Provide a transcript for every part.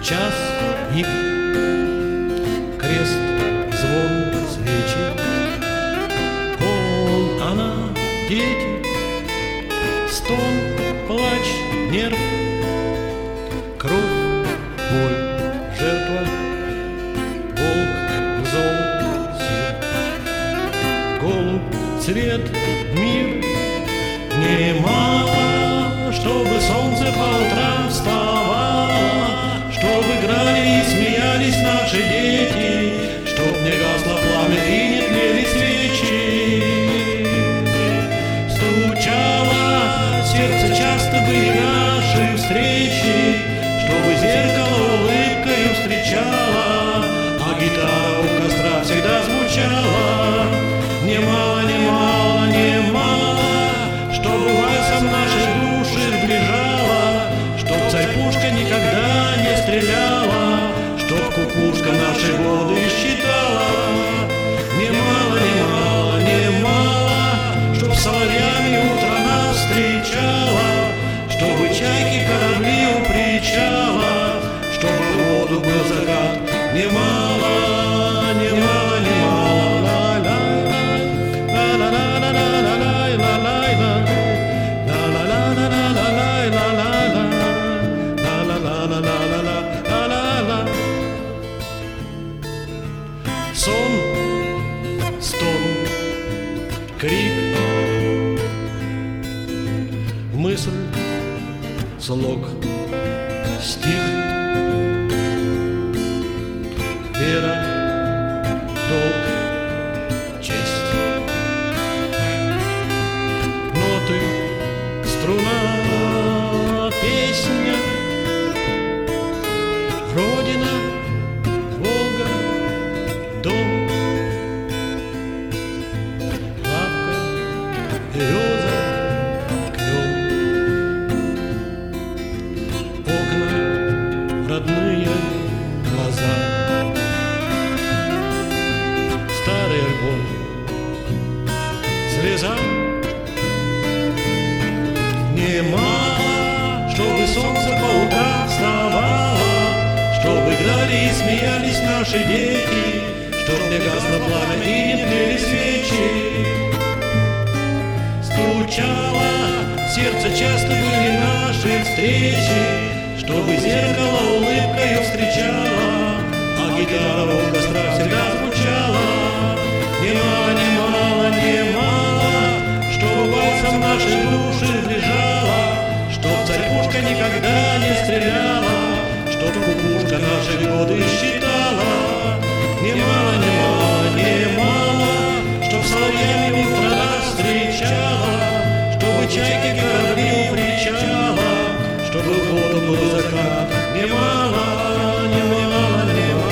час, миг, крест, звон, свечи, он, она, дети, стон, плач, нерв, кровь, боль, жертва, волк, зол, сир, голубь, цвет, мир. Немало, чтобы солнце по утрам вставало, чтоб играли и смеялись наши дети, чтоб не гасло пламя и не тлели свечи. Стучало сердце, часто были наши встречи, чтобы зеркало улыбкою встречало, а гитара у костра всегда звучала. Немало, немало, немало, чтобы вальсом наши души сближала, чтоб царь-пушка никогда не стреляла, чтоб кукушка наши годы считала. Немало, немало, немало, чтоб соловьями утро нас встречала, чтобы чайки корабли у причала, чтобы в воду был закат. Немало, немало, немало, сон, стон, крик, мысль, слог, стих, вера, долг, честь, ноты, струна, песня, родина, Волга, дом, лавка, береза, клен, окна, родные глаза, старый альбом, слеза. Немало, чтобы солнце по утрам вставало, чтобы играли и смеялись наши дети, чтоб не гасло пламя и не тлели свечи. Стучало сердце, часто были наши встречи, чтобы зеркало улыбкою встречало, а гитара у костра всегда звучала. Немало, немало, немало, чтобы вальсом наши души сближала, чтоб царь-пушка никогда не стреляла, чтоб кукушка наши годы считала. Немало, немало, немало, чтоб соловьями утро нас встречала, чтобы чайки корабли у причала, чтобы в воду был закат. Немало, немало, немало.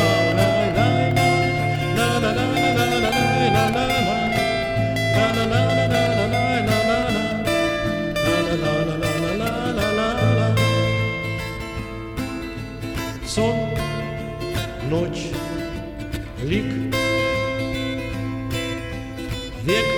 Сон, ночь, лик, век.